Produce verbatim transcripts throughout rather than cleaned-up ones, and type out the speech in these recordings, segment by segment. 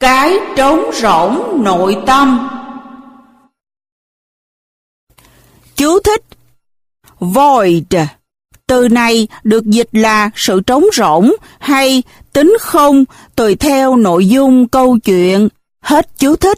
Cái trống rỗng nội tâm. Chú thích: Void. Từ này được dịch là sự trống rỗng hay tính không, tùy theo nội dung câu chuyện. Hết chú thích.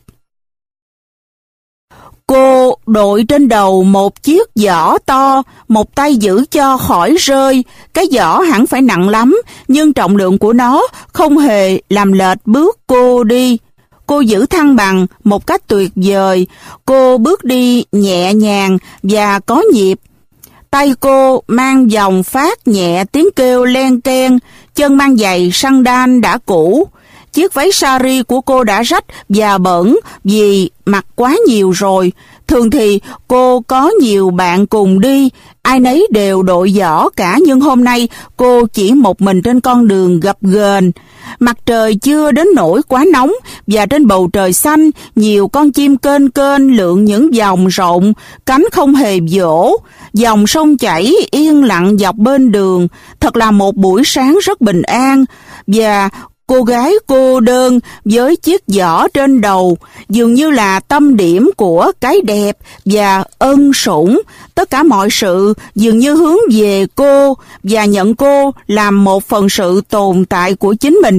Cô đội trên đầu một chiếc giỏ to, một tay giữ cho khỏi rơi. Cái giỏ hẳn phải nặng lắm, nhưng trọng lượng của nó không hề làm lệch bước cô đi. Cô giữ thăng bằng một cách tuyệt vời. Cô bước đi nhẹ nhàng và có nhịp. Tay cô mang vòng phát nhẹ tiếng kêu len keng, chân mang giày sandal đã cũ. Chiếc váy sari của cô đã rách và bẩn vì mặc quá nhiều rồi. Thường thì cô có nhiều bạn cùng đi, ai nấy đều đội giỏ cả, nhưng hôm nay cô chỉ một mình trên con đường gập ghềnh. Mặt trời chưa đến nỗi quá nóng và trên bầu trời xanh nhiều con chim kênh kênh lượn những vòng rộng, cánh không hề vỗ. Dòng sông chảy yên lặng dọc bên đường, thật là một buổi sáng rất bình an. Và cô gái cô đơn với chiếc giỏ trên đầu dường như là tâm điểm của cái đẹp và ân sủng. Tất cả mọi sự dường như hướng về cô và nhận cô làm một phần sự tồn tại của chính mình.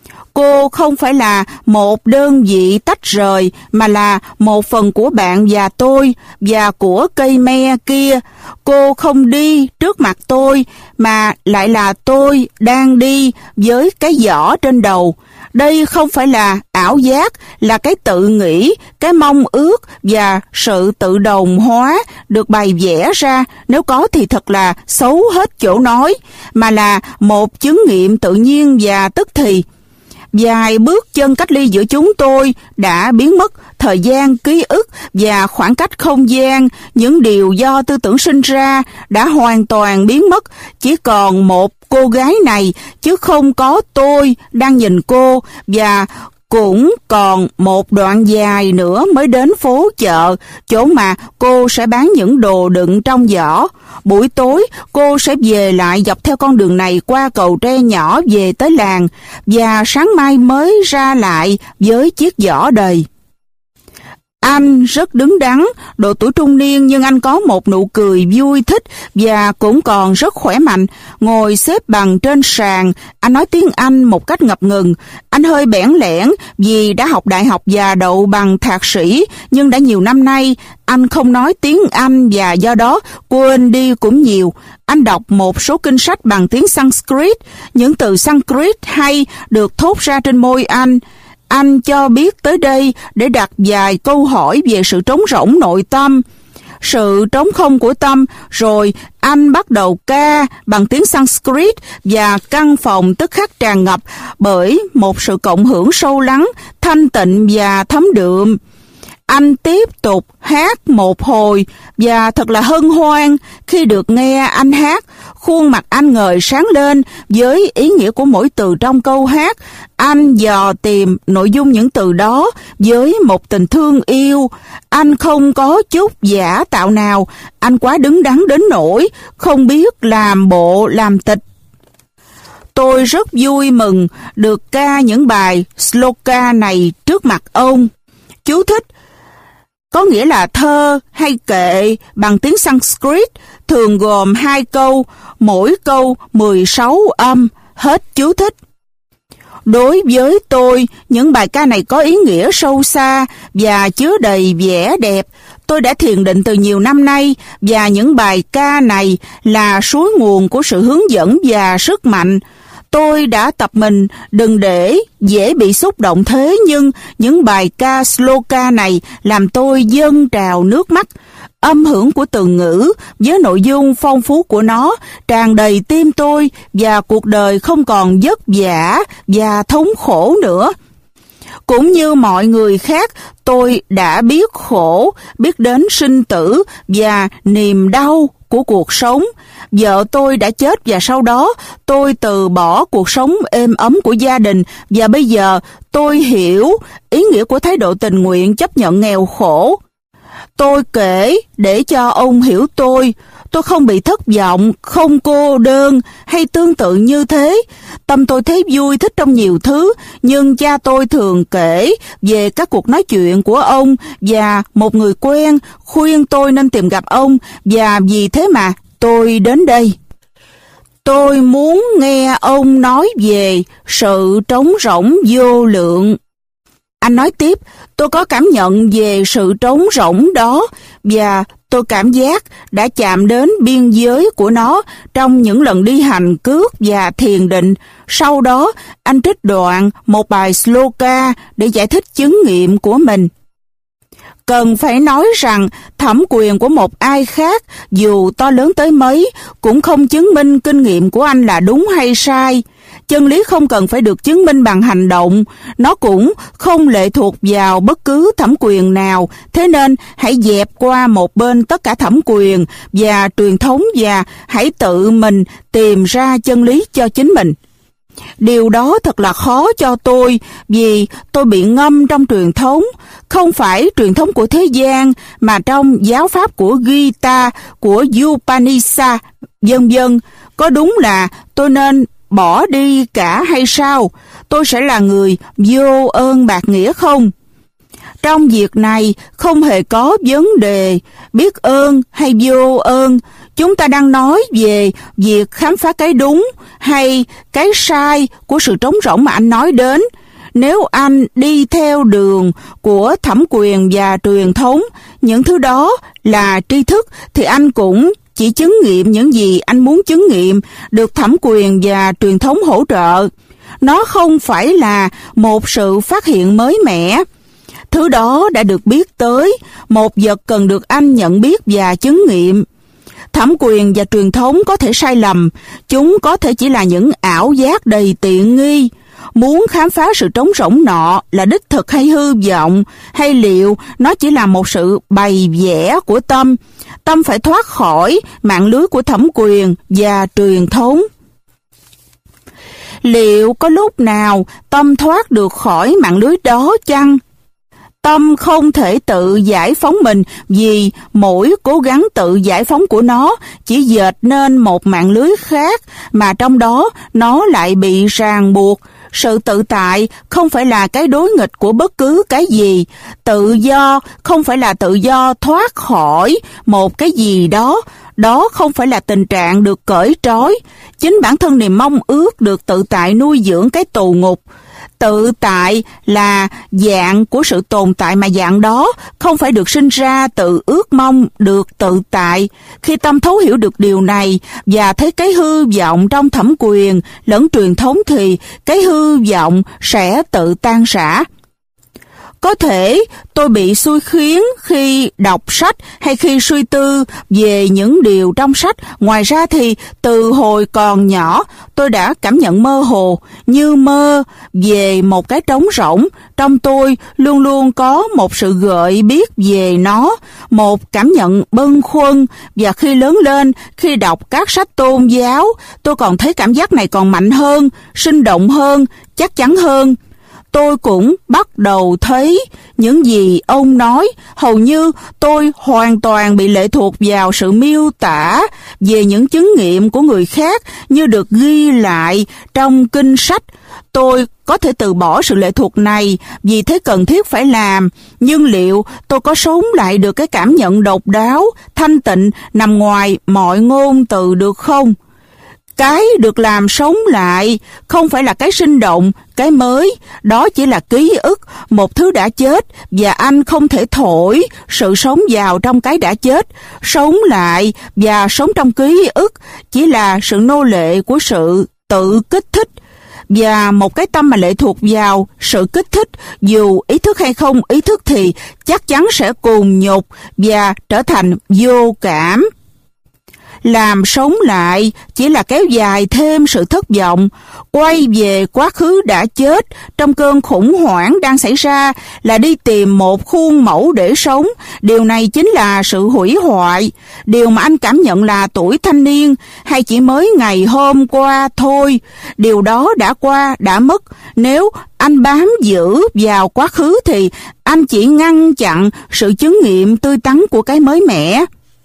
Cô không phải là một đơn vị tách rời, mà là một phần của bạn và tôi, và của cây me kia. Cô không đi trước mặt tôi, mà lại là tôi đang đi với cái giỏ trên đầu. Đây không phải là ảo giác, là cái tự nghĩ, cái mong ước và sự tự đồng hóa được bày vẽ ra, nếu có thì thật là xấu hết chỗ nói, mà là một chứng nghiệm tự nhiên và tức thì. Vài bước chân cách ly giữa chúng tôi đã biến mất, thời gian, ký ức và khoảng cách không gian, những điều do tư tưởng sinh ra đã hoàn toàn biến mất. Chỉ còn một cô gái này, chứ không có tôi đang nhìn cô, và cũng còn một đoạn dài nữa mới đến phố chợ, chỗ mà cô sẽ bán những đồ đựng trong giỏ. Buổi tối, cô sẽ về lại dọc theo con đường này qua cầu tre nhỏ về tới làng, và sáng mai mới ra lại với chiếc giỏ đầy. Anh rất đứng đắn, độ tuổi trung niên, nhưng anh có một nụ cười vui thích và cũng còn rất khỏe mạnh. Ngồi xếp bằng trên sàn, anh nói tiếng Anh một cách ngập ngừng. Anh hơi bẽn lẽn vì đã học đại học và đậu bằng thạc sĩ, nhưng đã nhiều năm nay anh không nói tiếng Anh và do đó quên đi cũng nhiều. Anh đọc một số kinh sách bằng tiếng Sanskrit, những từ Sanskrit hay được thốt ra trên môi anh. Anh cho biết tới đây để đặt vài câu hỏi về sự trống rỗng nội tâm, sự trống không của tâm, rồi anh bắt đầu ca bằng tiếng Sanskrit và căn phòng tức khắc tràn ngập bởi một sự cộng hưởng sâu lắng, thanh tịnh và thấm đượm. Anh tiếp tục hát một hồi và thật là hân hoan khi được nghe anh hát. Khuôn mặt anh ngời sáng lên với ý nghĩa của mỗi từ trong câu hát. Anh dò tìm nội dung những từ đó với một tình thương yêu. Anh không có chút giả tạo nào. Anh quá đứng đắn đến nỗi không biết làm bộ làm tịch. Tôi rất vui mừng được ca những bài sloka này trước mặt ông. Chú thích: có nghĩa là thơ hay kệ bằng tiếng Sanskrit, thường gồm hai câu, mỗi câu mười sáu âm. Hết chú thích. Đối với tôi, những bài ca này có ý nghĩa sâu xa và chứa đầy vẻ đẹp. Tôi đã thiền định từ nhiều năm nay, và những bài ca này là suối nguồn của sự hướng dẫn và sức mạnh. Tôi đã tập mình đừng để dễ bị xúc động thế, nhưng những bài ca sloka này làm tôi dâng trào nước mắt. Âm hưởng của từ ngữ với nội dung phong phú của nó tràn đầy tim tôi, và cuộc đời không còn vất vả và thống khổ nữa. Cũng như mọi người khác, tôi đã biết khổ, biết đến sinh tử và niềm đau của cuộc sống. Vợ tôi đã chết và sau đó tôi từ bỏ cuộc sống êm ấm của gia đình, và bây giờ tôi hiểu ý nghĩa của thái độ tình nguyện chấp nhận nghèo khổ. Tôi kể để cho ông hiểu tôi. Tôi không bị thất vọng, không cô đơn hay tương tự như thế. Tâm tôi thấy vui thích trong nhiều thứ, nhưng cha tôi thường kể về các cuộc nói chuyện của ông và một người quen khuyên tôi nên tìm gặp ông, và vì thế mà tôi đến đây. Tôi muốn nghe ông nói về sự trống rỗng vô lượng. Anh nói tiếp, tôi có cảm nhận về sự trống rỗng đó, và tôi cảm giác đã chạm đến biên giới của nó trong những lần đi hành cước và thiền định. Sau đó, anh trích đoạn một bài sloka để giải thích chứng nghiệm của mình. Cần phải nói rằng thẩm quyền của một ai khác, dù to lớn tới mấy, cũng không chứng minh kinh nghiệm của anh là đúng hay sai. Chân lý không cần phải được chứng minh bằng hành động, nó cũng không lệ thuộc vào bất cứ thẩm quyền nào, thế nên hãy dẹp qua một bên tất cả thẩm quyền và truyền thống và hãy tự mình tìm ra chân lý cho chính mình. Điều đó thật là khó cho tôi, vì tôi bị ngâm trong truyền thống, không phải truyền thống của thế gian, mà trong giáo pháp của Gita, của Upanishad, vân vân. Có đúng là tôi nên bỏ đi cả hay sao? Tôi sẽ là người vô ơn bạc nghĩa không? Trong việc này không hề có vấn đề biết ơn hay vô ơn. Chúng ta đang nói về việc khám phá cái đúng hay cái sai của sự trống rỗng mà anh nói đến. Nếu anh đi theo đường của thẩm quyền và truyền thống, những thứ đó là tri thức, thì anh cũng chỉ chứng nghiệm những gì anh muốn chứng nghiệm, được thẩm quyền và truyền thống hỗ trợ. Nó không phải là một sự phát hiện mới mẻ. Thứ đó đã được biết tới, một vật cần được anh nhận biết và chứng nghiệm. Thẩm quyền và truyền thống có thể sai lầm, chúng có thể chỉ là những ảo giác đầy tiện nghi. Muốn khám phá sự trống rỗng nọ là đích thực hay hư vọng, hay liệu nó chỉ là một sự bày vẽ của tâm. Tâm phải thoát khỏi mạng lưới của thẩm quyền và truyền thống. Liệu có lúc nào tâm thoát được khỏi mạng lưới đó chăng? Tâm không thể tự giải phóng mình, vì mỗi cố gắng tự giải phóng của nó chỉ dệt nên một mạng lưới khác, mà trong đó nó lại bị ràng buộc. Sự tự tại không phải là cái đối nghịch của bất cứ cái gì. Tự do không phải là tự do thoát khỏi một cái gì đó. Đó không phải là tình trạng được cởi trói. Chính bản thân niềm mong ước được tự tại nuôi dưỡng cái tù ngục. Tự tại là dạng của sự tồn tại, mà dạng đó không phải được sinh ra từ ước mong được tự tại. Khi tâm thấu hiểu được điều này và thấy cái hư vọng trong thẩm quyền lẫn truyền thống, thì cái hư vọng sẽ tự tan rã. Có thể tôi bị xui khiến khi đọc sách hay khi suy tư về những điều trong sách. Ngoài ra thì từ hồi còn nhỏ tôi đã cảm nhận mơ hồ, như mơ về một cái trống rỗng. Trong tôi luôn luôn có một sự gợi biết về nó, một cảm nhận bâng khuâng. Và khi lớn lên, khi đọc các sách tôn giáo, tôi còn thấy cảm giác này còn mạnh hơn, sinh động hơn, chắc chắn hơn. Tôi cũng bắt đầu thấy những gì ông nói. Hầu như tôi hoàn toàn bị lệ thuộc vào sự miêu tả về những chứng nghiệm của người khác như được ghi lại trong kinh sách. Tôi có thể từ bỏ sự lệ thuộc này vì thế cần thiết phải làm, nhưng liệu tôi có sống lại được cái cảm nhận độc đáo, thanh tịnh nằm ngoài mọi ngôn từ được không? Cái được làm sống lại không phải là cái sinh động, cái mới, đó chỉ là ký ức, một thứ đã chết, và anh không thể thổi sự sống vào trong cái đã chết. Sống lại và sống trong ký ức chỉ là sự nô lệ của sự tự kích thích. Và một cái tâm mà lệ thuộc vào sự kích thích, dù ý thức hay không ý thức, thì chắc chắn sẽ cùng nhục và trở thành vô cảm. làm sống lại chỉ là kéo dài thêm sự thất vọng. Quay về quá khứ đã chết trong cơn khủng hoảng đang xảy ra là đi tìm một khuôn mẫu để sống. Điều này chính là sự hủy hoại. Điều mà anh cảm nhận là tuổi thanh niên hay chỉ mới ngày hôm qua thôi. Điều đó đã qua, đã mất. Nếu anh bám giữ vào quá khứ thì anh chỉ ngăn chặn sự chứng nghiệm tươi tắn của cái mới mẻ.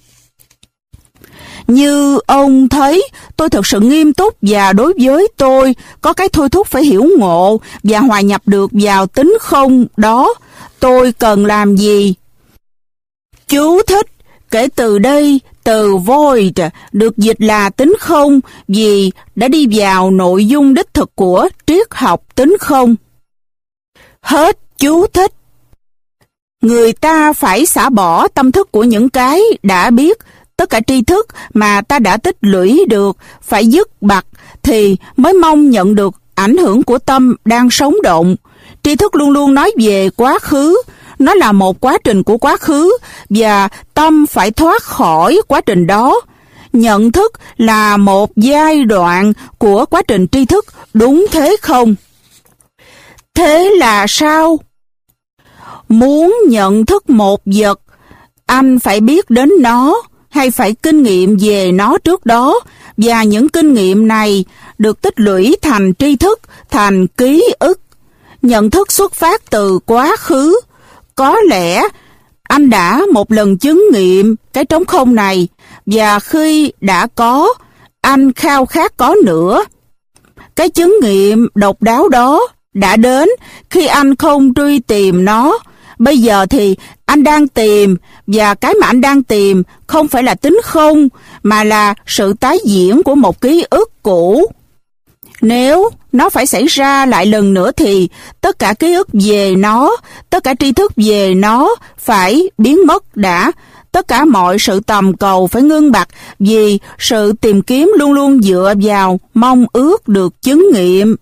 Như ông thấy, tôi thật sự nghiêm túc và đối với tôi có cái thôi thúc phải hiểu ngộ và hòa nhập được vào tính không đó. Tôi cần làm gì? Chú thích: kể từ đây, từ void được dịch là tính không vì đã đi vào nội dung đích thực của triết học tính không. Hết chú thích. Người ta phải xả bỏ tâm thức của những cái đã biết. Tất cả tri thức mà ta đã tích lũy được phải dứt bặt thì mới mong nhận được ảnh hưởng của tâm đang sống động. Tri thức luôn luôn nói về quá khứ. Nó là một quá trình của quá khứ và tâm phải thoát khỏi quá trình đó. Nhận thức là một giai đoạn của quá trình tri thức, đúng thế không? Thế là sao? Muốn nhận thức một vật, anh phải biết đến nó hay phải kinh nghiệm về nó trước đó, và những kinh nghiệm này được tích lũy thành tri thức, thành ký ức. Nhận thức xuất phát từ quá khứ. Có lẽ anh đã một lần chứng nghiệm cái trống không này, và khi đã có, anh khao khát có nữa. Cái chứng nghiệm độc đáo đó đã đến khi anh không truy tìm nó. Bây giờ thì anh đang tìm, và cái mà anh đang tìm không phải là tính không, mà là sự tái diễn của một ký ức cũ. Nếu nó phải xảy ra lại lần nữa thì tất cả ký ức về nó, tất cả tri thức về nó phải biến mất đã. Tất cả mọi sự tầm cầu phải ngưng bặt vì sự tìm kiếm luôn luôn dựa vào mong ước được chứng nghiệm.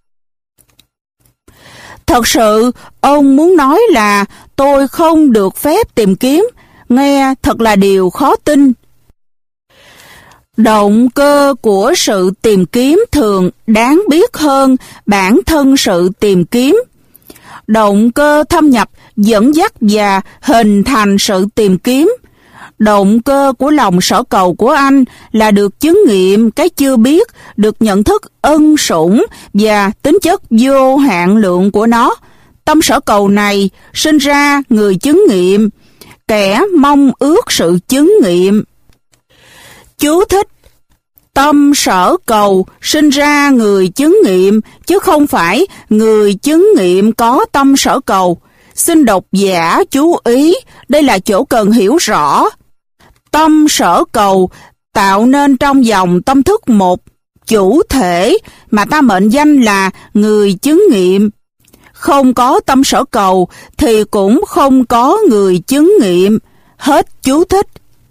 Thật sự, ông muốn nói là tôi không được phép tìm kiếm. Nghe thật là điều khó tin. Động cơ của sự tìm kiếm thường đáng biết hơn bản thân sự tìm kiếm. Động cơ thâm nhập dẫn dắt và hình thành sự tìm kiếm. Động cơ của lòng sở cầu của anh là được chứng nghiệm cái chưa biết, được nhận thức ân sủng và tính chất vô hạn lượng của nó. Tâm sở cầu này sinh ra người chứng nghiệm, kẻ mong ước sự chứng nghiệm. Chú thích: tâm sở cầu sinh ra người chứng nghiệm, chứ không phải người chứng nghiệm có tâm sở cầu. Xin độc giả chú ý, đây là chỗ cần hiểu rõ. Tâm sở cầu tạo nên trong dòng tâm thức một chủ thể mà ta mệnh danh là người chứng nghiệm. Không có tâm sở cầu thì cũng không có người chứng nghiệm. Hết chú thích.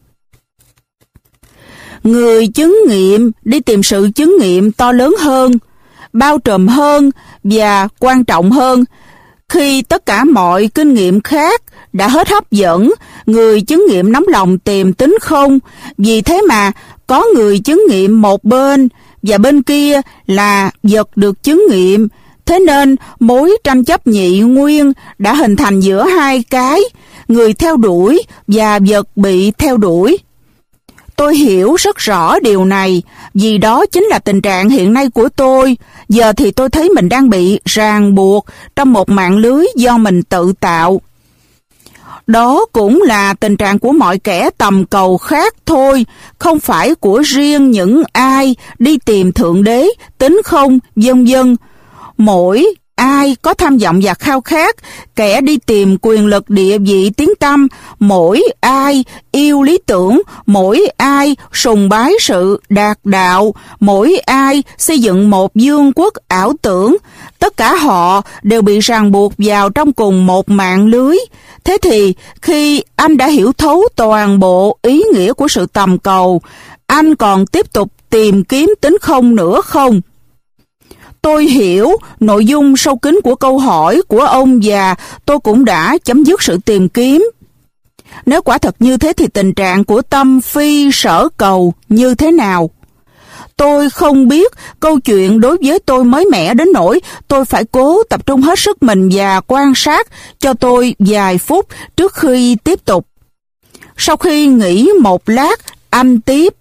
Người chứng nghiệm đi tìm sự chứng nghiệm to lớn hơn, bao trùm hơn và quan trọng hơn. Khi tất cả mọi kinh nghiệm khác đã hết hấp dẫn, người chứng nghiệm nóng lòng tìm tính không. Vì thế mà có người chứng nghiệm một bên và bên kia là vật được chứng nghiệm. Thế nên mối tranh chấp nhị nguyên đã hình thành giữa hai cái, người theo đuổi và vật bị theo đuổi. Tôi hiểu rất rõ điều này, vì đó chính là tình trạng hiện nay của tôi. Giờ thì tôi thấy mình đang bị ràng buộc trong một mạng lưới do mình tự tạo. Đó cũng là tình trạng của mọi kẻ tầm cầu khác thôi, không phải của riêng những ai đi tìm Thượng Đế, tính không, vân vân. Mỗi ai có tham vọng và khao khát, kẻ đi tìm quyền lực, địa vị, tiếng tăm, mỗi ai yêu lý tưởng, mỗi ai sùng bái sự đạt đạo, mỗi ai xây dựng một vương quốc ảo tưởng, tất cả họ đều bị ràng buộc vào trong cùng một mạng lưới. Thế thì khi anh đã hiểu thấu toàn bộ ý nghĩa của sự tầm cầu, anh còn tiếp tục tìm kiếm tính không nữa không? Tôi hiểu nội dung sâu kín của câu hỏi của ông và tôi cũng đã chấm dứt sự tìm kiếm. Nếu quả thật như thế thì tình trạng của Tâm Phi sở cầu như thế nào? Tôi không biết, câu chuyện đối với tôi mới mẻ đến nỗi tôi phải cố tập trung hết sức mình và quan sát cho tôi vài phút trước khi tiếp tục. Sau khi nghỉ một lát, anh tiếp.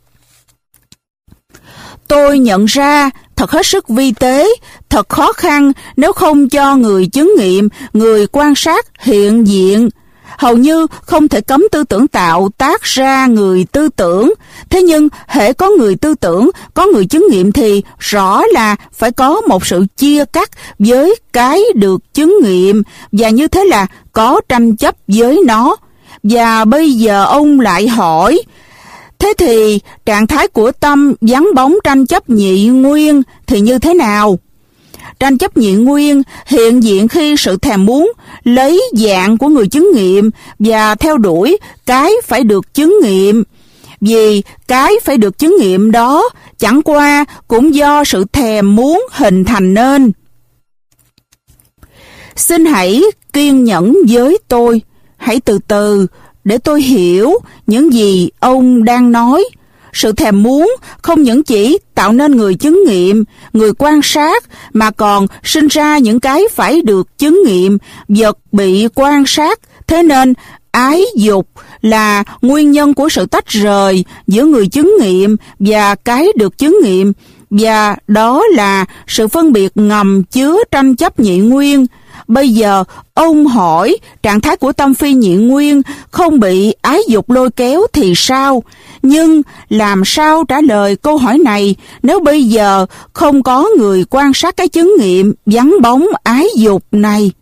Tôi nhận ra thật hết sức vi tế, thật khó khăn nếu không cho người chứng nghiệm, người quan sát hiện diện. Hầu như không thể cấm tư tưởng tạo tác ra người tư tưởng. Thế nhưng hễ có người tư tưởng, có người chứng nghiệm thì rõ là phải có một sự chia cắt với cái được chứng nghiệm, và như thế là có tranh chấp với nó. Và bây giờ ông lại hỏi, thế thì trạng thái của Tâm vắng bóng tranh chấp nhị nguyên thì như thế nào? Tranh chấp nhị nguyên hiện diện khi sự thèm muốn lấy dạng của người chứng nghiệm và theo đuổi cái phải được chứng nghiệm. Vì cái phải được chứng nghiệm đó chẳng qua cũng do sự thèm muốn hình thành nên. Xin hãy kiên nhẫn với tôi, hãy từ từ để tôi hiểu những gì ông đang nói. Sự thèm muốn không những chỉ tạo nên người chứng nghiệm, người quan sát, mà còn sinh ra những cái phải được chứng nghiệm, vật bị quan sát. Thế nên, ái dục là nguyên nhân của sự tách rời giữa người chứng nghiệm và cái được chứng nghiệm, và đó là sự phân biệt ngầm chứa tranh chấp nhị nguyên. Bây giờ, ông hỏi trạng thái của Tâm Phi nhị nguyên không bị ái dục lôi kéo thì sao? Nhưng làm sao trả lời câu hỏi này nếu bây giờ không có người quan sát cái chứng nghiệm vắng bóng ái dục này?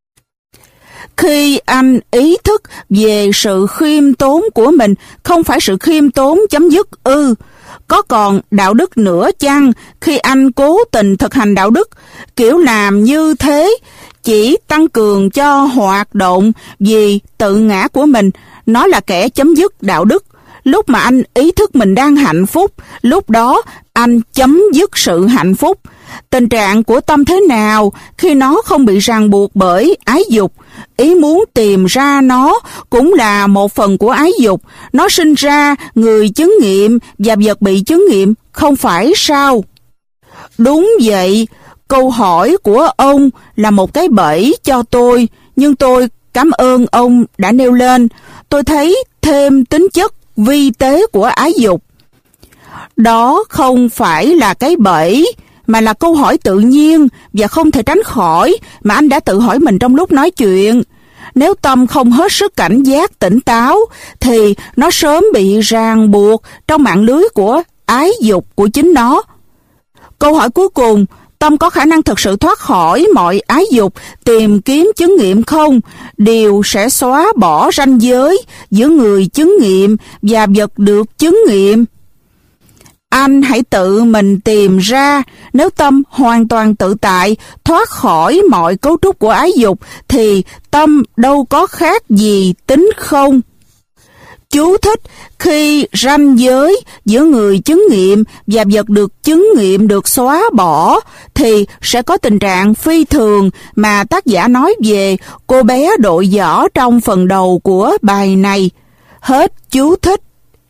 Khi anh ý thức về sự khiêm tốn của mình, không phải sự khiêm tốn chấm dứt ư? Có còn đạo đức nữa chăng khi anh cố tình thực hành đạo đức? Kiểu làm như thế chỉ tăng cường cho hoạt động vì tự ngã của mình, nó là kẻ chấm dứt đạo đức. Lúc mà anh ý thức mình đang hạnh phúc, lúc đó anh chấm dứt sự hạnh phúc. Tình trạng của Tâm thế nào khi nó không bị ràng buộc bởi ái dục? Ý muốn tìm ra nó cũng là một phần của ái dục. Nó sinh ra người chứng nghiệm và vật bị chứng nghiệm, không phải sao? Đúng vậy, câu hỏi của ông là một cái bẫy cho tôi, nhưng tôi cảm ơn ông đã nêu lên. Tôi thấy thêm tính chất vi tế của ái dục. Đó không phải là cái bẫy, mà là câu hỏi tự nhiên và không thể tránh khỏi mà anh đã tự hỏi mình trong lúc nói chuyện. Nếu Tâm không hết sức cảnh giác tỉnh táo, thì nó sớm bị ràng buộc trong mạng lưới của ái dục của chính nó. Câu hỏi cuối cùng, Tâm có khả năng thực sự thoát khỏi mọi ái dục, tìm kiếm chứng nghiệm không? Điều sẽ xóa bỏ ranh giới giữa người chứng nghiệm và vật được chứng nghiệm. Anh hãy tự mình tìm ra, nếu Tâm hoàn toàn tự tại, thoát khỏi mọi cấu trúc của ái dục, thì Tâm đâu có khác gì tính không? Chú thích: khi ranh giới giữa người chứng nghiệm và vật được chứng nghiệm được xóa bỏ, thì sẽ có tình trạng phi thường mà tác giả nói về cô bé đội võ trong phần đầu của bài này. Hết chú thích.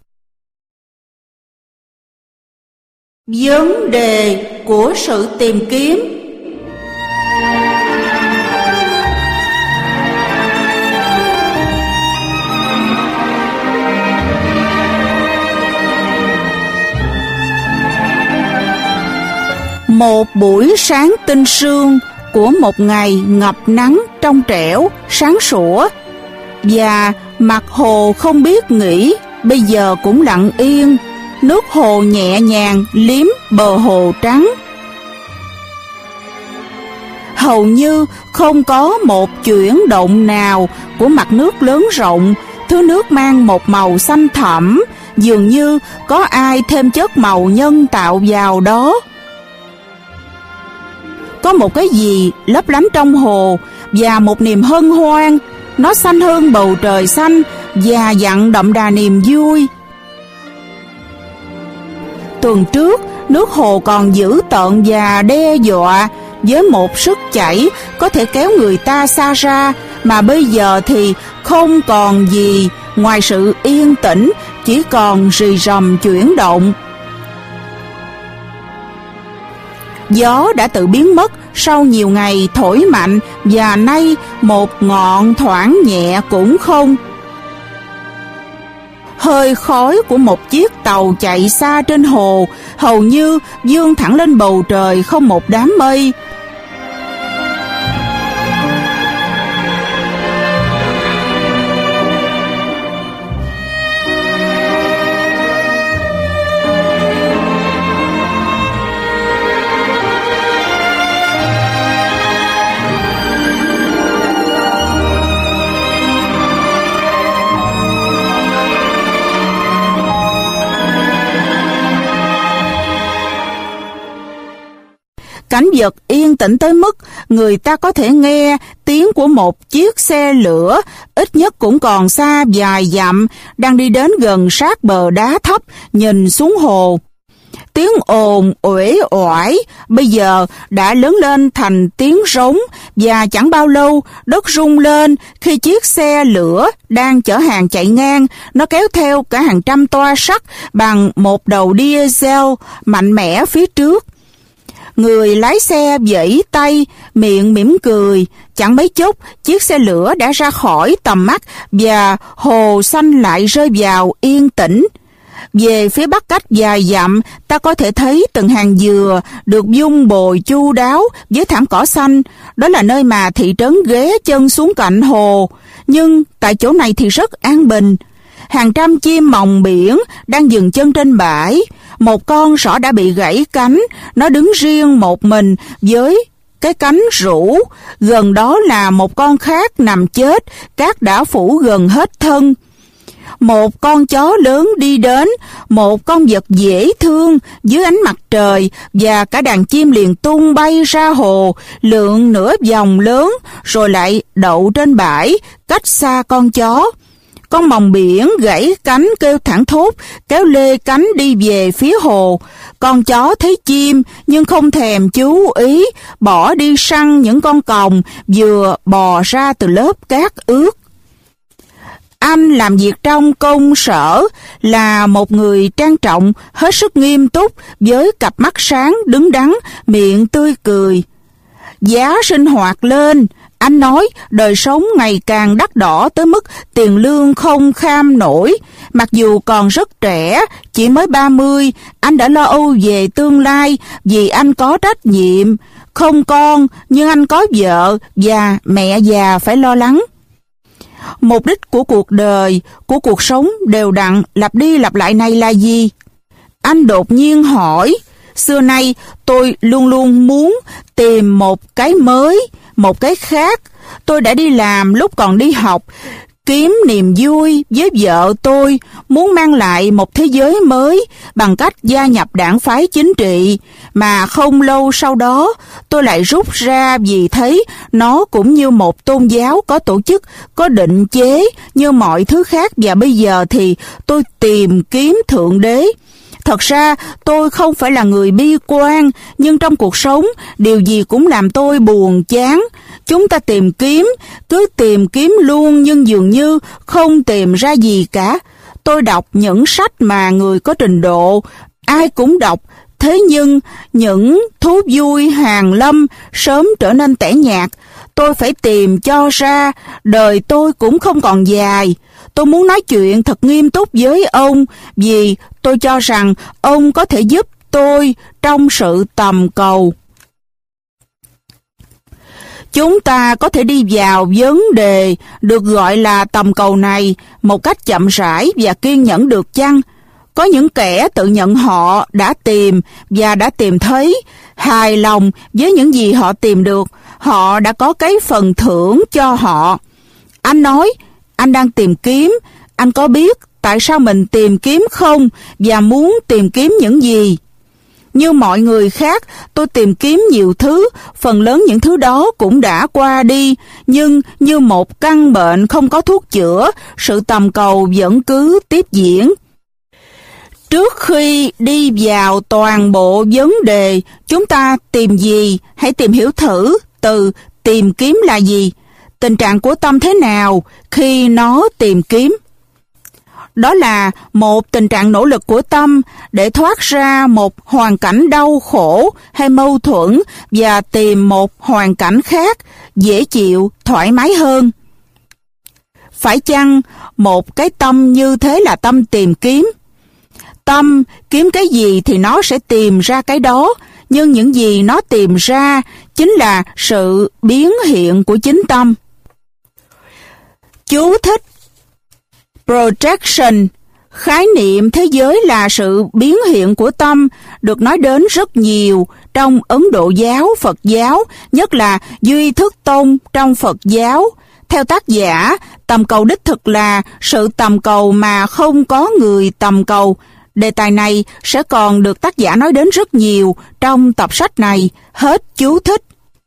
Vấn đề của sự tìm kiếm. Một buổi sáng tinh sương của một ngày ngập nắng trong trẻo, sáng sủa, và mặt hồ không biết nghĩ, bây giờ cũng lặng yên. Nước hồ nhẹ nhàng liếm bờ hồ trắng. Hầu như không có một chuyển động nào của mặt nước lớn rộng, thứ nước mang một màu xanh thẳm, dường như có ai thêm chất màu nhân tạo vào đó. Có một cái gì lấp lánh trong hồ và một niềm hân hoan, nó xanh hơn bầu trời xanh và dặn đậm đà niềm vui. Tuần trước, nước hồ còn dữ tợn và đe dọa với một sức chảy có thể kéo người ta xa ra, mà bây giờ thì không còn gì ngoài sự yên tĩnh chỉ còn rì rầm chuyển động. Gió đã tự biến mất sau nhiều ngày thổi mạnh, và nay một ngọn thoảng nhẹ cũng không. Hơi khói của một chiếc tàu chạy xa trên hồ hầu như vươn thẳng lên bầu trời, không một đám mây. Cảnh vật yên tĩnh tới mức người ta có thể nghe tiếng của một chiếc xe lửa, ít nhất cũng còn xa vài dặm, đang đi đến gần sát bờ đá thấp, nhìn xuống hồ. Tiếng ồn uể oải bây giờ đã lớn lên thành tiếng rống, và chẳng bao lâu đất rung lên khi chiếc xe lửa đang chở hàng chạy ngang. Nó kéo theo cả hàng trăm toa sắt bằng một đầu diesel mạnh mẽ phía trước. Người lái xe vẫy tay, miệng mỉm cười. Chẳng mấy chốc, chiếc xe lửa đã ra khỏi tầm mắt và hồ xanh lại rơi vào yên tĩnh. Về phía bắc cách vài dặm, ta có thể thấy từng hàng dừa được vun bồi chu đáo với thảm cỏ xanh. Đó là nơi mà thị trấn ghé chân xuống cạnh hồ. Nhưng tại chỗ này thì rất an bình. Hàng trăm chim mòng biển đang dừng chân trên bãi. Một con sỏ đã bị gãy cánh, nó đứng riêng một mình với cái cánh rũ. Gần đó là một con khác nằm chết, cát đã phủ gần hết thân. Một con chó lớn đi đến, một con vật dễ thương dưới ánh mặt trời, và cả đàn chim liền tung bay ra hồ, lượn nửa vòng lớn, rồi lại đậu trên bãi, cách xa con chó. Con mòng biển gãy cánh kêu thảng thốt, kéo lê cánh đi về phía hồ. Con chó thấy chim nhưng không thèm chú ý, bỏ đi săn những con còng vừa bò ra từ lớp cát ướt. Anh làm việc trong công sở, là một người trang trọng, hết sức nghiêm túc, với cặp mắt sáng đứng đắn, miệng tươi cười. Giá sinh hoạt lên, anh nói, đời sống ngày càng đắt đỏ tới mức tiền lương không kham nổi. Mặc dù còn rất trẻ, chỉ mới ba mươi, anh đã lo âu về tương lai vì anh có trách nhiệm. Không con, nhưng anh có vợ và mẹ già phải lo lắng. Mục đích của cuộc đời, của cuộc sống đều đặn lặp đi lặp lại này là gì? Anh đột nhiên hỏi. Xưa nay tôi luôn luôn muốn tìm một cái mới, một cái khác. Tôi đã đi làm lúc còn đi học, kiếm niềm vui với vợ tôi, muốn mang lại một thế giới mới bằng cách gia nhập đảng phái chính trị, mà không lâu sau đó tôi lại rút ra vì thấy nó cũng như một tôn giáo có tổ chức, có định chế như mọi thứ khác, và bây giờ thì tôi tìm kiếm Thượng Đế. Thật ra tôi không phải là người bi quan, nhưng trong cuộc sống điều gì cũng làm tôi buồn chán. Chúng ta tìm kiếm, cứ tìm kiếm luôn nhưng dường như không tìm ra gì cả. Tôi đọc những sách mà người có trình độ, ai cũng đọc. Thế nhưng những thú vui hàn lâm sớm trở nên tẻ nhạt. Tôi phải tìm cho ra, đời tôi cũng không còn dài. Tôi muốn nói chuyện thật nghiêm túc với ông, vì tôi cho rằng ông có thể giúp tôi trong sự tầm cầu. Chúng ta có thể đi vào vấn đề được gọi là tầm cầu này một cách chậm rãi và kiên nhẫn được chăng? Có những kẻ tự nhận họ đã tìm và đã tìm thấy, hài lòng với những gì họ tìm được, họ đã có cái phần thưởng cho họ. Anh nói, anh đang tìm kiếm, anh có biết tại sao mình tìm kiếm không và muốn tìm kiếm những gì? Như mọi người khác, tôi tìm kiếm nhiều thứ, phần lớn những thứ đó cũng đã qua đi, nhưng như một căn bệnh không có thuốc chữa, sự tầm cầu vẫn cứ tiếp diễn. Trước khi đi vào toàn bộ vấn đề, chúng ta tìm gì? Hãy tìm hiểu thử từ tìm kiếm là gì? Tình trạng của tâm thế nào khi nó tìm kiếm? Đó là một tình trạng nỗ lực của tâm để thoát ra một hoàn cảnh đau khổ hay mâu thuẫn và tìm một hoàn cảnh khác, dễ chịu, thoải mái hơn. Phải chăng một cái tâm như thế là tâm tìm kiếm? Tâm kiếm cái gì thì nó sẽ tìm ra cái đó, nhưng những gì nó tìm ra chính là sự biến hiện của chính tâm. Chú thích: Projection, khái niệm thế giới là sự biến hiện của tâm, được nói đến rất nhiều trong Ấn Độ giáo, Phật giáo, nhất là Duy Thức Tông trong Phật giáo. Theo tác giả, tầm cầu đích thực là sự tầm cầu mà không có người tầm cầu. Đề tài này sẽ còn được tác giả nói đến rất nhiều trong tập sách này. Hết chú thích.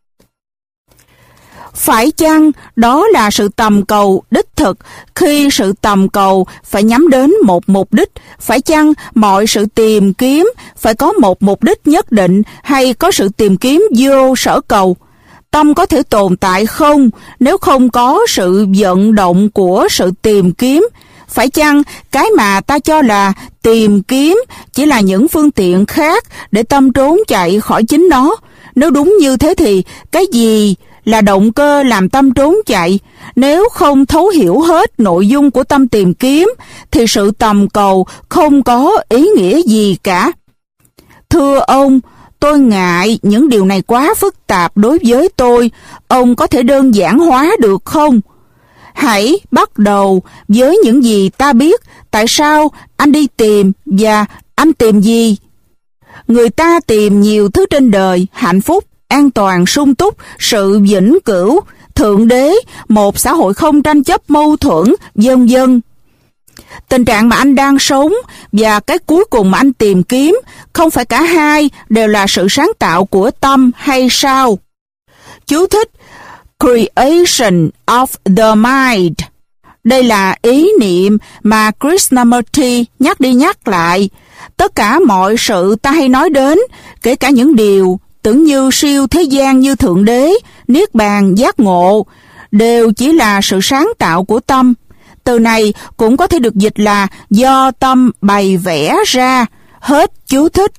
Phải chăng đó là sự tầm cầu đích thực khi sự tầm cầu phải nhắm đến một mục đích? Phải chăng mọi sự tìm kiếm phải có một mục đích nhất định, hay có sự tìm kiếm vô sở cầu? Tâm có thể tồn tại không nếu không có sự vận động của sự tìm kiếm? Phải chăng cái mà ta cho là tìm kiếm chỉ là những phương tiện khác để tâm trốn chạy khỏi chính nó? Nếu đúng như thế thì cái gì là động cơ làm tâm trốn chạy? Nếu không thấu hiểu hết nội dung của tâm tìm kiếm thì sự tầm cầu không có ý nghĩa gì cả. Thưa ông, tôi ngại những điều này quá phức tạp đối với tôi. Ông có thể đơn giản hóa được không? Hãy bắt đầu với những gì ta biết. Tại sao anh đi tìm và anh tìm gì? Người ta tìm nhiều thứ trên đời: hạnh phúc, an toàn, sung túc, sự vĩnh cửu, thượng đế, một xã hội không tranh chấp mâu thuẫn, vân vân. Tình trạng mà anh đang sống và cái cuối cùng mà anh tìm kiếm, không phải cả hai đều là sự sáng tạo của tâm hay sao? Chú thích: Creation of the mind. Đây là ý niệm mà Krishnamurti nhắc đi nhắc lại. Tất cả mọi sự ta hay nói đến, kể cả những điều tưởng như siêu thế gian như Thượng Đế, Niết Bàn, giác ngộ, đều chỉ là sự sáng tạo của tâm. Từ này cũng có thể được dịch là do tâm bày vẽ ra. Hết chú thích.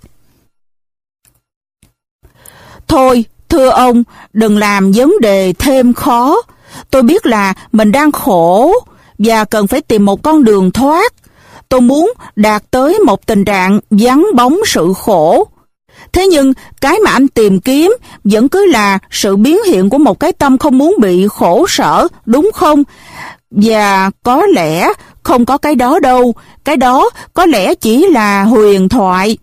Thôi, thưa ông, đừng làm vấn đề thêm khó. Tôi biết là mình đang khổ và cần phải tìm một con đường thoát. Tôi muốn đạt tới một tình trạng vắng bóng sự khổ. Thế nhưng cái mà anh tìm kiếm vẫn cứ là sự biến hiện của một cái tâm không muốn bị khổ sở, đúng không? Và có lẽ không có cái đó đâu. Cái đó có lẽ chỉ là huyền thoại.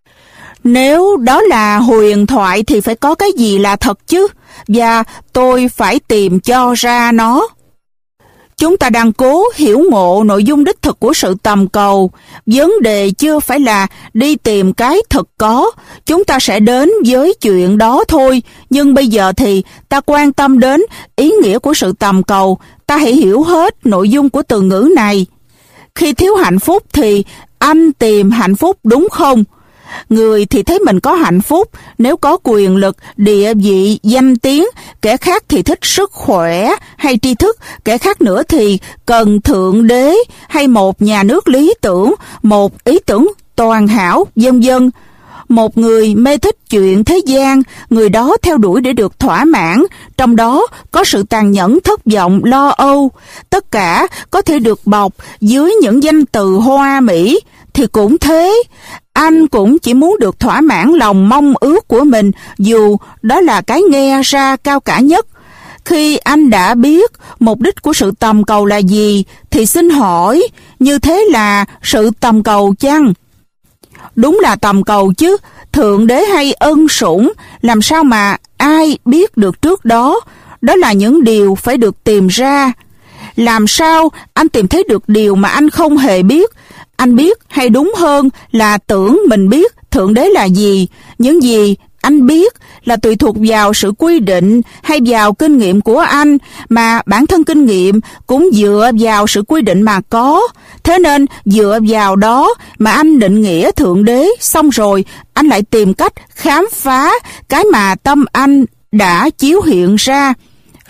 Nếu đó là huyền thoại thì phải có cái gì là thật chứ, và tôi phải tìm cho ra nó. Chúng ta đang cố hiểu ngộ nội dung đích thực của sự tầm cầu. Vấn đề chưa phải là đi tìm cái thực có. Chúng ta sẽ đến với chuyện đó thôi. Nhưng bây giờ thì ta quan tâm đến ý nghĩa của sự tầm cầu. Ta hãy hiểu hết nội dung của từ ngữ này. Khi thiếu hạnh phúc thì anh tìm hạnh phúc, đúng không? Người thì thấy mình có hạnh phúc nếu có quyền lực, địa vị, danh tiếng. Kẻ khác thì thích sức khỏe hay tri thức. Kẻ khác nữa thì cần thượng đế hay một nhà nước lý tưởng, một ý tưởng toàn hảo, vân vân. Một người mê thích chuyện thế gian, người đó theo đuổi để được thỏa mãn, trong đó có sự tàn nhẫn, thất vọng, lo âu. Tất cả có thể được bọc dưới những danh từ hoa mỹ. Thì cũng thế, anh cũng chỉ muốn được thỏa mãn lòng mong ước của mình, dù đó là cái nghe ra cao cả nhất. Khi anh đã biết mục đích của sự tầm cầu là gì, thì xin hỏi, như thế là sự tầm cầu chăng? Đúng là tầm cầu chứ, thượng đế hay ân sủng, làm sao mà ai biết được trước đó? Đó là những điều phải được tìm ra. Làm sao anh tìm thấy được điều mà anh không hề biết? Anh biết, hay đúng hơn là tưởng mình biết thượng đế là gì. Những gì anh biết là tùy thuộc vào sự quy định hay vào kinh nghiệm của anh, mà bản thân kinh nghiệm cũng dựa vào sự quy định mà có. Thế nên dựa vào đó mà anh định nghĩa thượng đế, xong rồi anh lại tìm cách khám phá cái mà tâm anh đã chiếu hiện ra.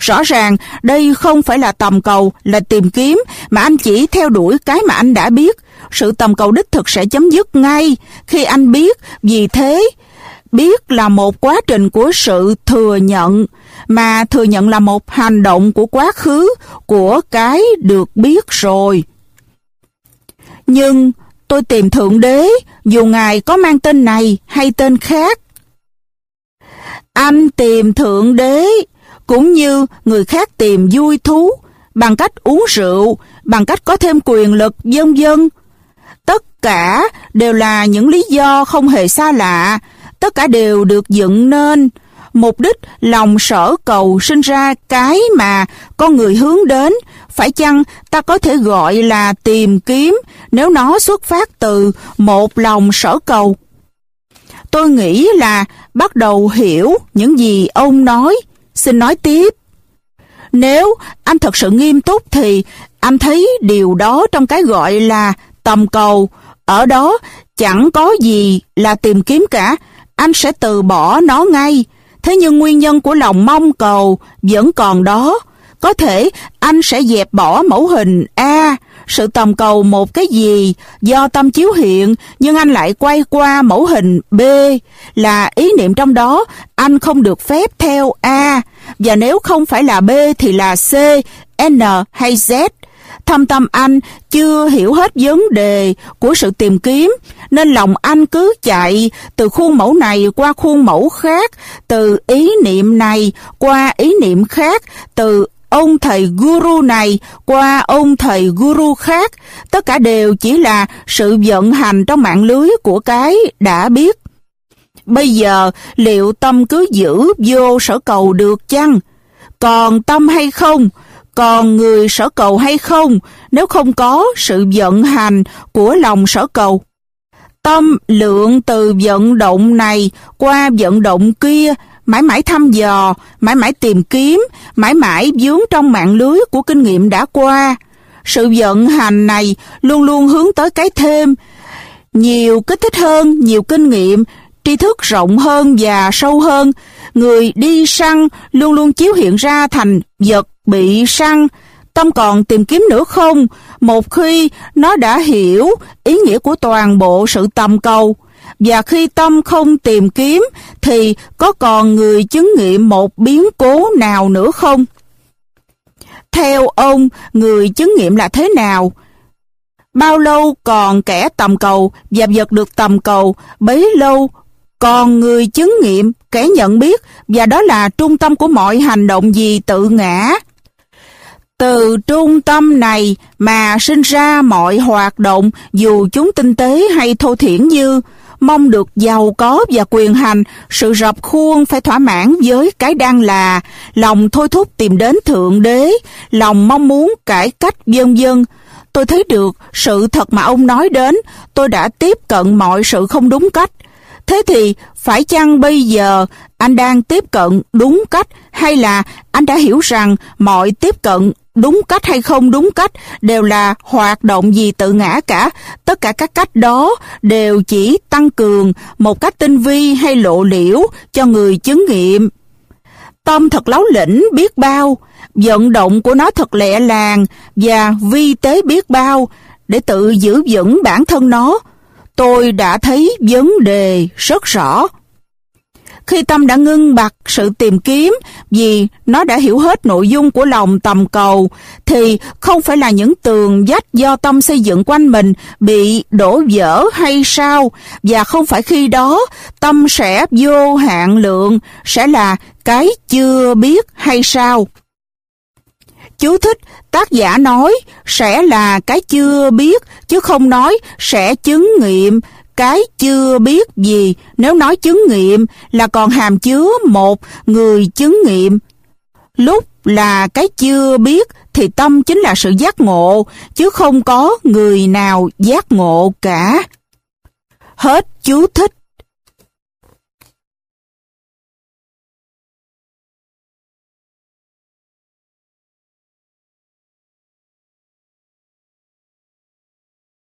Rõ ràng đây không phải là tầm cầu, là tìm kiếm, mà anh chỉ theo đuổi cái mà anh đã biết. Sự tầm cầu đích thực sẽ chấm dứt ngay khi anh biết. Vì thế, biết là một quá trình của sự thừa nhận, mà thừa nhận là một hành động của quá khứ, của cái được biết rồi. Nhưng tôi tìm Thượng Đế, dù Ngài có mang tên này hay tên khác. Anh tìm Thượng Đế cũng như người khác tìm vui thú, bằng cách uống rượu, bằng cách có thêm quyền lực, vân vân. Tất cả đều là những lý do không hề xa lạ, tất cả đều được dựng nên. Mục đích lòng sở cầu sinh ra cái mà con người hướng đến, phải chăng ta có thể gọi là tìm kiếm nếu nó xuất phát từ một lòng sở cầu? Tôi nghĩ là bắt đầu hiểu những gì ông nói. Xin nói tiếp. Nếu anh thật sự nghiêm túc thì anh thấy điều đó trong cái gọi là tầm cầu. Ở đó chẳng có gì là tìm kiếm cả. Anh sẽ từ bỏ nó ngay. Thế nhưng nguyên nhân của lòng mong cầu vẫn còn đó. Có thể anh sẽ dẹp bỏ mẫu hình A, sự tầm cầu một cái gì do tâm chiếu hiện, nhưng anh lại quay qua mẫu hình B, là ý niệm trong đó anh không được phép theo A, và nếu không phải là B thì là C, N hay Z. Thâm tâm anh chưa hiểu hết vấn đề của sự tìm kiếm, nên lòng anh cứ chạy từ khuôn mẫu này qua khuôn mẫu khác, từ ý niệm này qua ý niệm khác, từ ông thầy guru này qua ông thầy guru khác. Tất cả đều chỉ là sự vận hành trong mạng lưới của cái đã biết. Bây giờ liệu tâm cứ giữ vô sở cầu được chăng? Còn tâm hay không? Còn người sở cầu hay không, nếu không có sự vận hành của lòng sở cầu? Tâm lượng từ vận động này qua vận động kia, mãi mãi thăm dò, mãi mãi tìm kiếm, mãi mãi vướng trong mạng lưới của kinh nghiệm đã qua. Sự vận hành này luôn luôn hướng tới cái thêm, nhiều kích thích hơn, nhiều kinh nghiệm, tri thức rộng hơn và sâu hơn. Người đi săn luôn luôn chiếu hiện ra thành vật bị săn. Tâm còn tìm kiếm nữa không? Một khi nó đã hiểu ý nghĩa của toàn bộ sự tầm cầu, và khi tâm không tìm kiếm thì có còn người chứng nghiệm một biến cố nào nữa không? Theo ông, người chứng nghiệm là thế nào? Bao lâu còn kẻ tầm cầu và vật được tầm cầu, bấy lâu còn người chứng nghiệm, kẻ nhận biết, và đó là trung tâm của mọi hành động gì tự ngã. Từ trung tâm này mà sinh ra mọi hoạt động, dù chúng tinh tế hay thô thiển, như mong được giàu có và quyền hành, sự rập khuôn phải thỏa mãn với cái đang là, lòng thôi thúc tìm đến Thượng Đế, lòng mong muốn cải cách, vân vân. Tôi thấy được sự thật mà ông nói đến. Tôi đã tiếp cận mọi sự không đúng cách. Thế thì phải chăng bây giờ anh đang tiếp cận đúng cách, hay là anh đã hiểu rằng mọi tiếp cận đúng cách hay không đúng cách đều là hoạt động gì tự ngã cả? Tất cả các cách đó đều chỉ tăng cường một cách tinh vi hay lộ liễu cho người chứng nghiệm. Tâm thật láo lĩnh biết bao, vận động của nó thật lẹ làng và vi tế biết bao để tự giữ vững bản thân nó. Tôi đã thấy vấn đề rất rõ. Khi tâm đã ngưng bặt sự tìm kiếm vì nó đã hiểu hết nội dung của lòng tầm cầu, thì không phải là những tường vách do tâm xây dựng quanh mình bị đổ vỡ hay sao, và không phải khi đó tâm sẽ vô hạn lượng, sẽ là cái chưa biết hay sao. Chú thích: tác giả nói sẽ là cái chưa biết, chứ không nói sẽ chứng nghiệm cái chưa biết gì. Nếu nói chứng nghiệm là còn hàm chứa một người chứng nghiệm. Lúc là cái chưa biết thì tâm chính là sự giác ngộ, chứ không có người nào giác ngộ cả. Hết chú thích.